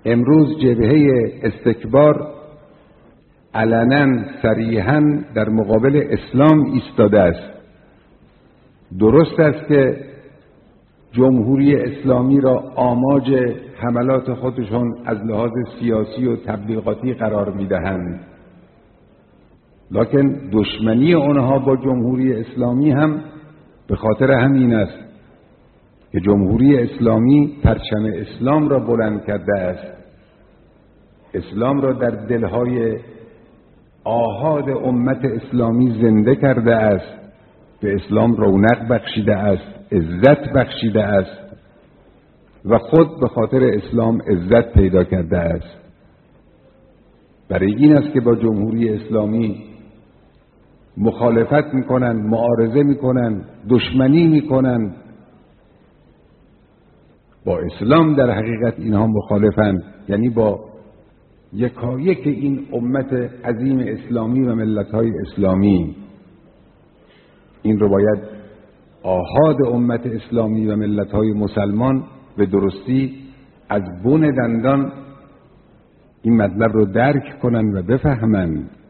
امروز جبهه استکبار علنا صریحا در مقابل اسلام ایستاده است. درست است که جمهوری اسلامی را آماج حملات خودشون از لحاظ سیاسی و تبلیغاتی قرار میدهند، لکن دشمنی آنها با جمهوری اسلامی هم به خاطر همین است که جمهوری اسلامی پرچم اسلام را بلند کرده است، اسلام را در دلهای آحاد امت اسلامی زنده کرده است، به اسلام رونق بخشیده است، عزت بخشیده است و خود به خاطر اسلام عزت پیدا کرده است. برای این است که با جمهوری اسلامی مخالفت میکنن، معارضه میکنن، دشمنی میکنن. با اسلام در حقیقت اینها مخالفن، یعنی با یکایک این امت عظیم اسلامی و ملت‌های اسلامی. این رو باید آحاد امت اسلامی و ملت‌های مسلمان به درستی از بن دندان این مطلب رو درک کنن و بفهمند.